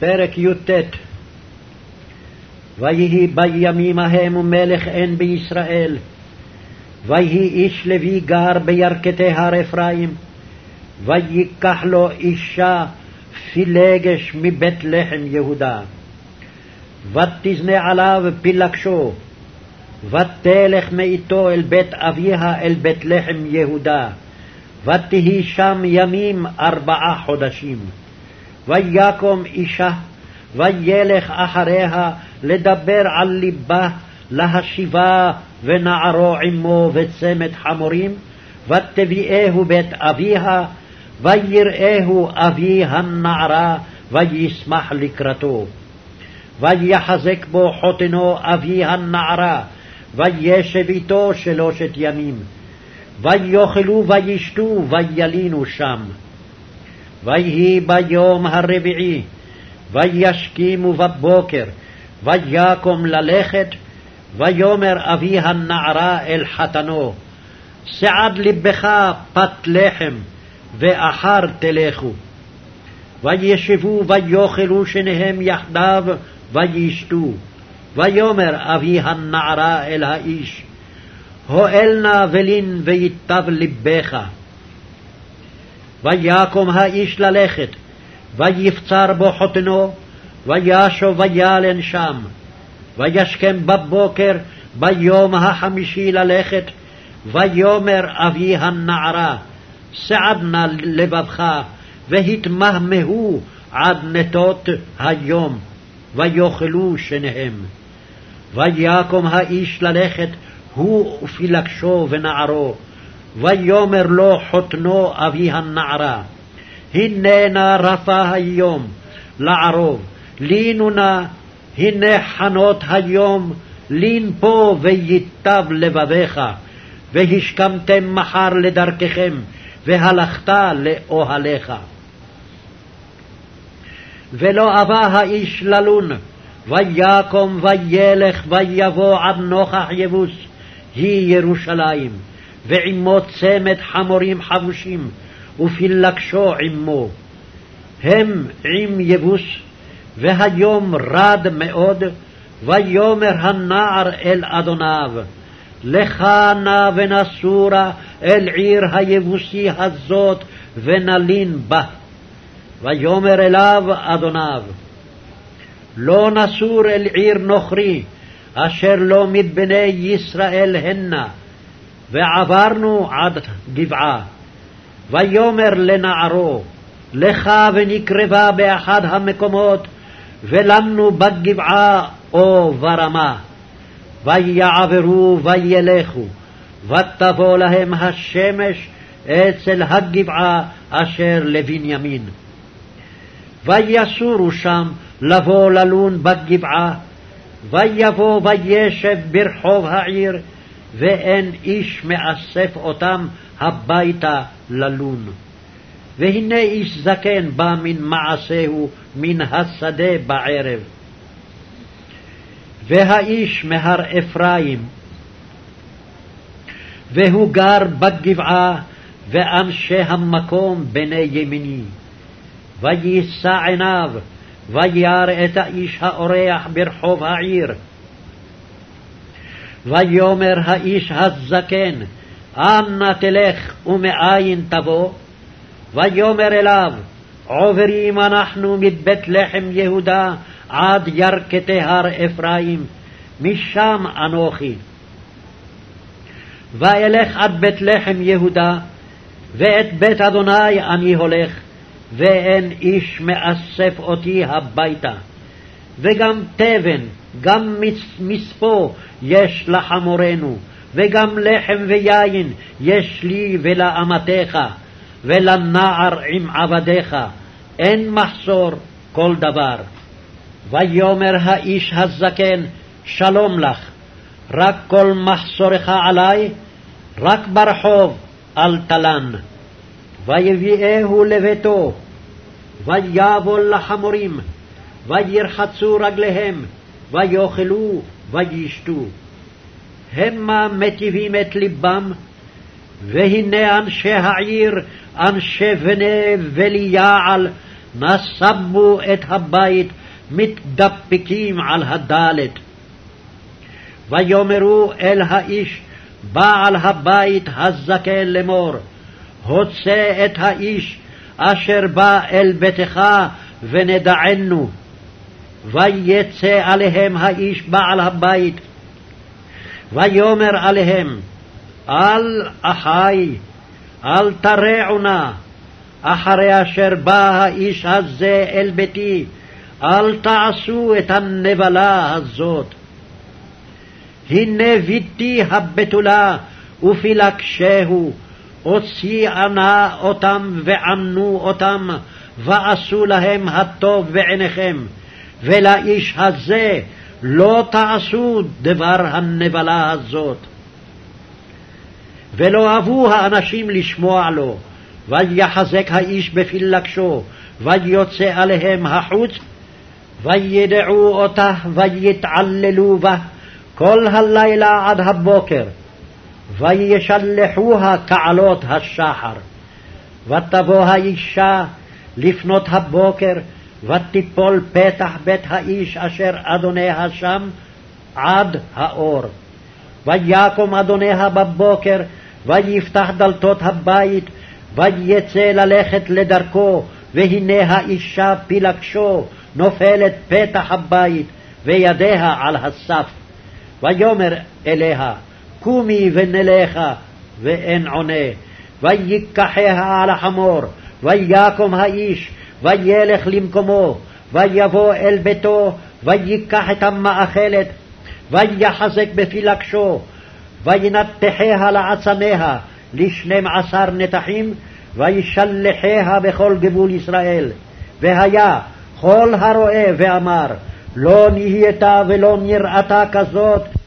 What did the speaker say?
פרק י"ט. ויהי בימים ההם מלך אין בישראל, ויהי איש לוי גר בירכתי הר אפרים, ויקח לו אישה פילגש מבית לחם יהודה, ותזנה עליו פילגשו, ותלך מאיתו אל בית אביה אל בית לחם יהודה, ותהי שם ימים 4 חודשים. ויקום אישה, וילך אחריה לדבר על ליבה, להשיבה ונערו עמו וצמת חמורים, ותביאהו בית אביה, ויראהו אבי הנערה, וישמח לקראתו. ויחזק בו חותנו אבי הנערה, וישב איתו 3 ימים. ויאכלו וישתו וילינו שם. ויהי ביום הרביעי, וישכימו בבוקר, ויקום ללכת, ויאמר אבי הנערה אל חתנו, סעד לבך פת לחם, ואחר תלכו. וישבו ויאכלו שניהם יחדיו, וישתו. ויאמר אבי הנערה אל האיש, הואל נא ולין ויטב לבך. ויקום האיש ללכת, ויפצר בו חותנו, וישוב וילן שם. וישכם בבוקר ביום החמישי ללכת, ויאמר אבי הנערה, סעד נא לבבך, והתמהמהו עד נטות היום, ויאכלו שניהם. ויקום האיש ללכת, הוא ופילגשו ונערו, ויאמר לו חותנו אבי הנערה, הנה נא רפה היום לערוב, לינו נא, הנה חנות היום, לין פה וייטב לבביך, והשכמתם מחר לדרככם, והלכת לאוהליך. ולא אבה האיש ללון, ויקום וילך ויבוא עד נוכח יבוס, היא ירושלים, ועמו צמד חמורים חבושים, ופילגשו עמו. הם עם יבוס, והיום רד מאוד. ויאמר הנער אל אדוניו, לך נא ונסורה אל עיר היבוסי הזאת, ונלין בה. ויאמר אליו אדוניו, לא נסור אל עיר נוכרי, אשר לא מבני ישראל הנה. ועברנו עד גבעה. ויאמר לנערו, לך ונקרבה באחד המקומות, ולנו בגבעה או ברמה. ויעברו וילכו, ותבוא להם השמש אצל הגבעה אשר לבנימין. ויסורו שם לבוא ללון בגבעה, ויבוא וישב ברחוב העיר, ואין איש מאסף אותם הביתה ללון. והנה איש זקן בא מן מעשהו מן השדה בערב. והאיש מהר אפרים, והוא גר בגבעה, ואנשי המקום בני ימיני. ויישא עיניו, וירא את האיש האורח ברחוב העיר. ויאמר האיש הזקן, אנה תלך ומאין תבוא? ויאמר אליו, עוברים אנחנו מבית לחם יהודה עד ירכתי הר אפרים, משם אנוכי. ואלך עד בית לחם יהודה, ואת בית אדוני אני הולך, ואין איש מאסף אותי הביתה. וגם תבן, גם מספו יש לחמורנו, וגם לחם ויין יש לי ולאמתך, ולנער עם עבדיך, אין מחסור כל דבר. ויאמר האיש הזקן, שלום לך, רק כל מחסורך עלי, רק ברחוב אל תלן. ויביאהו לביתו, ויבול לחמורים, וירחצו רגליהם, ויאכלו וישתו. המה מטיבים את ליבם, והנה אנשי העיר, אנשי בני וליעל, נסבו את הבית מתדפקים על הדלת. ויאמרו אל האיש בעל הבית הזקן לאמור, הוצא את האיש אשר בא אל ביתך ונדענו. ויצא עליהם האיש בעל הבית, ויאמר עליהם, אל אחי, אל תרעו נא, אחרי אשר בא האיש הזה אל ביתי, אל תעשו את הנבלה הזאת. הנה ביתי הבתולה ופילגשהו, הוציאה נא אותם וענו אותם, ועשו להם הטוב בעיניכם, ולאיש הזה לא תעשו דבר הנבלה הזאת. ולא אהבו האנשים לשמוע לו, ויחזק האיש בפילגשו, ויוצא עליהם החוץ, וידעו אותה ויתעללו בה כל הלילה עד הבוקר, וישלחוה כעלות השחר. ותבוא האישה לפנות הבוקר, ותיפול פתח בית האיש אשר אדוניה שם עד האור. ויקום אדוניה בבוקר, ויפתח דלתות הבית, ויצא ללכת לדרכו, והנה האישה פילגשו נופלת פתח הבית, וידיה על הסף. ויאמר אליה, קומי ונלכה, ואין עונה. ויקחיה על החמור, ויקום האיש, וילך למקומו, ויבוא אל ביתו, ויקח את המאכלת, ויחזק בפילגשו, וינתחיה לעצמיה 12 נתחים, וישלחיה בכל גבול ישראל. והיה כל הרואה ואמר, לא נהייתה ולא נראתה כזאת